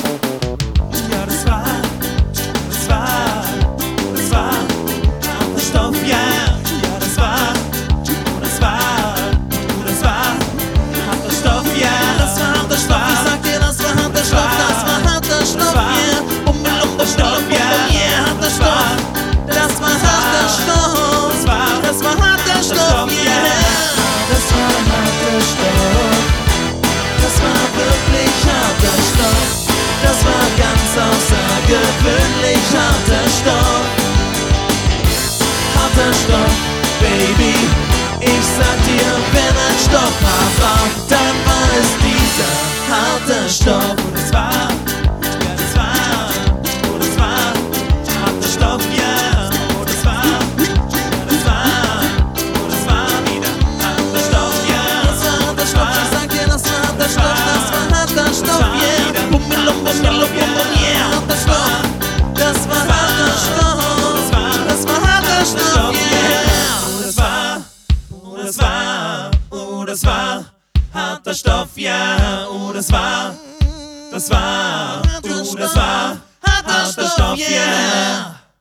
Ja, das war harter Stoff, ja. Ja, das war harter Stoff, ja. Das war harter Stoff, ich sag dir, das war harter Stoff, das war harter Stoff, yeah. Stoff, Yeah, harter Stoff, das war harter Stoff, das war harter Stoff, yeah. Das war harter Stoff, das war wirklich harter Stoff, das war ganz außergewöhnlich harter Stoff. Harter Stoff, Baby, ich sag dir, wenn ein Stoff hart war, dann war es dieser harte Stoff. Und es war harter Stoff, ja. Und es war wieder harter Stoff, ja. Das war harter Stoff, ich sag dir, das war harter Stoff, das war harter Stoff, yeah. Bummelum, bummelum, bummelum, yeah, harter Stoff, das war harter Stoff, das war harter Stoff, yeah. Das war harter Stoff, ja. Das war harter Stoff, ja.